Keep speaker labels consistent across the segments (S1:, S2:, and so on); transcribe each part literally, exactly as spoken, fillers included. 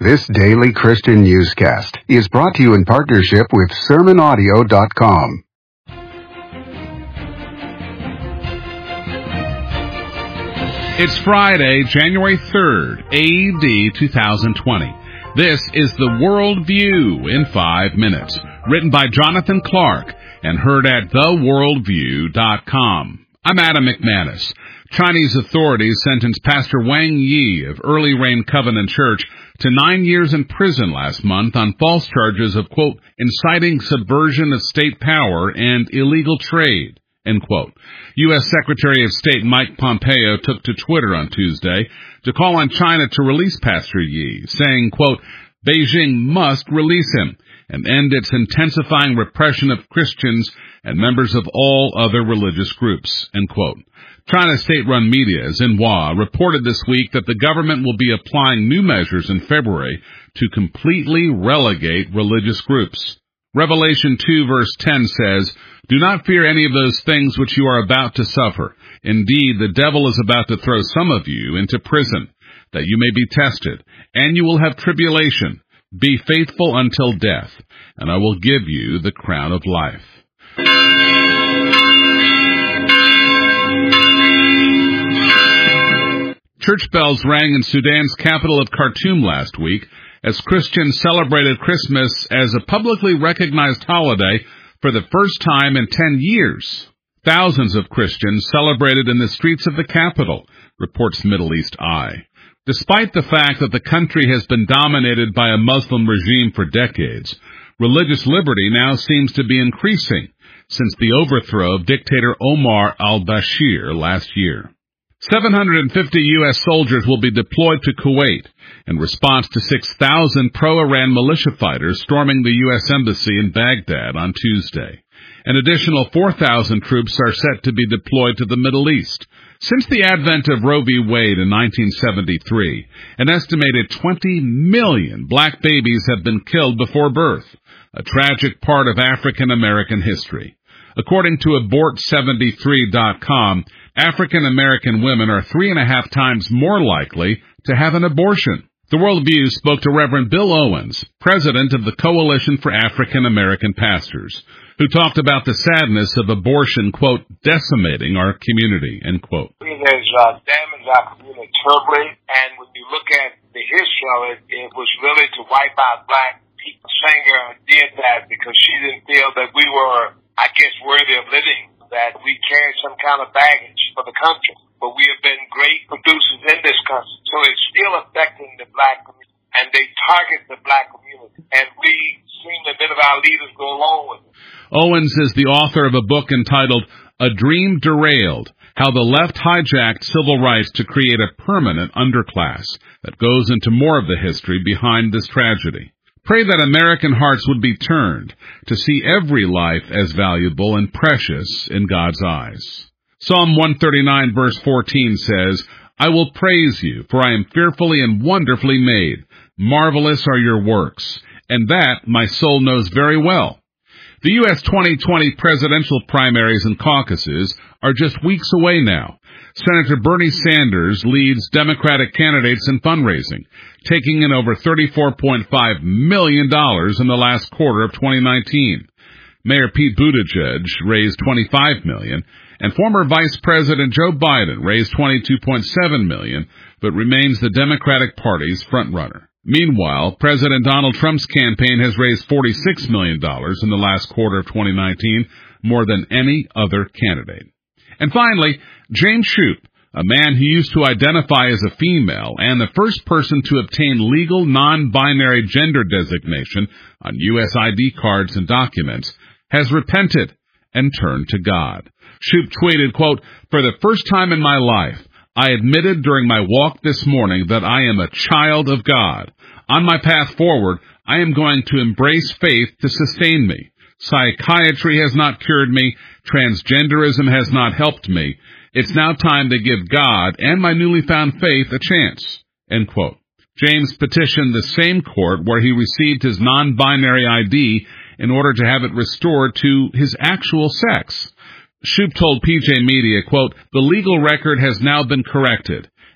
S1: This daily Christian newscast is brought to you in partnership with sermon audio dot com.
S2: It's Friday, January third, A D two thousand twenty. This is the World View in five minutes, written by Jonathan Clark and heard at the world view dot com. I'm Adam McManus. Chinese authorities sentenced Pastor Wang Yi of Early Rain Covenant Church to nine years in prison last month on false charges of, quote, inciting subversion of state power and illegal trade, end quote. U S. Secretary of State Mike Pompeo took to Twitter on Tuesday to call on China to release Pastor Yi, saying, quote, Beijing must release him and end its intensifying repression of Christians and members of all other religious groups, end quote. China's state-run media, Xinhua, reported this week that the government will be applying new measures in February to completely relegate religious groups. Revelation two verse ten says, Do not fear any of those things which you are about to suffer. Indeed, the devil is about to throw some of you into prison, that you may be tested, and you will have tribulation. Be faithful until death, and I will give you the crown of life. Church bells rang in Sudan's capital of Khartoum last week as Christians celebrated Christmas as a publicly recognized holiday for the first time in ten years. Thousands of Christians celebrated in the streets of the capital, reports Middle East Eye. Despite the fact that the country has been dominated by a Muslim regime for decades, religious liberty now seems to be increasing since the overthrow of dictator Omar al-Bashir last year. seven hundred fifty U S soldiers will be deployed to Kuwait in response to six thousand pro-Iran militia fighters storming the U S Embassy in Baghdad on Tuesday. An additional four thousand troops are set to be deployed to the Middle East. Since the advent of Roe v. Wade in nineteen seventy-three, an estimated twenty million black babies have been killed before birth, a tragic part of African American history. According to abort seventy-three dot com, African American women are three and a half times more likely to have an abortion. The World View spoke to Reverend Bill Owens, president of the Coalition for African American Pastors, who talked about the sadness of abortion, quote, decimating our community, end quote.
S3: It has uh, damaged our community terribly, and when you look at the history of it, it was really to wipe out black people. Sanger did that because she didn't feel that we were, I guess, worthy of living, that we carried some kind of baggage for the country. But we have been great producers in this country, so it's still affecting the black community, and they target the black community, and we seem that many of our leaders go along with it.
S2: Owens is the author of a book entitled A Dream Derailed, How the Left Hijacked Civil Rights to Create a Permanent Underclass, that goes into more of the history behind this tragedy. Pray that American hearts would be turned to see every life as valuable and precious in God's eyes. Psalm one thirty-nine verse fourteen says, I will praise you, for I am fearfully and wonderfully made. Marvelous are your works, and that my soul knows very well. The U S twenty twenty presidential primaries and caucuses are just weeks away now. Senator Bernie Sanders leads Democratic candidates in fundraising, taking in over thirty-four point five million dollars in the last quarter of twenty nineteen. Mayor Pete Buttigieg raised twenty-five million dollars, and former Vice President Joe Biden raised twenty-two point seven million dollars, but remains the Democratic Party's frontrunner. Meanwhile, President Donald Trump's campaign has raised forty-six million dollars in the last quarter of twenty nineteen, more than any other candidate. And finally, James Shoup, a man who used to identify as a female and the first person to obtain legal non-binary gender designation on U S I D cards and documents, has repented and turned to God. Shoup tweeted, quote, For the first time in my life, I admitted during my walk this morning that I am a child of God. On my path forward, I am going to embrace faith to sustain me. Psychiatry has not cured me. Transgenderism has not helped me. It's now time to give God and my newly found faith a chance, end quote. James petitioned the same court where he received his non-binary I D in order to have it restored to his actual sex. Shoup told P J Media, quote, The legal record has now been corrected,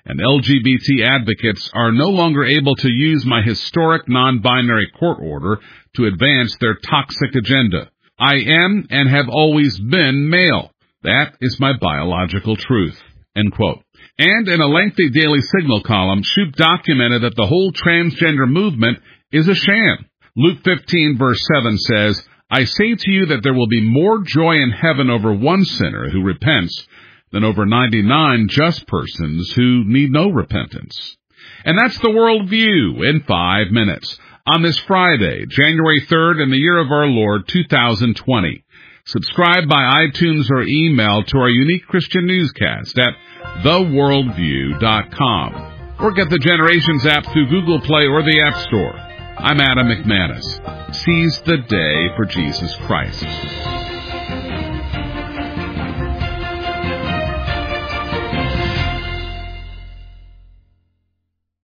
S2: and L G B T advocates are no longer able to use my historic non-binary court order to advance their toxic agenda. I am and have always been male. That is my biological truth." End quote. And in a lengthy Daily Signal column, Shoup documented that the whole transgender movement is a sham. Luke fifteen verse seven says, "I say to you that there will be more joy in heaven over one sinner who repents than over ninety-nine just persons who need no repentance." And that's the worldview in five minutes on this Friday, January third, in the year of our Lord, two thousand twenty. Subscribe by iTunes or email to our unique Christian newscast at the worldview dot com, or get the Generations app through Google Play or the App Store. I'm Adam McManus. Seize the day for Jesus Christ.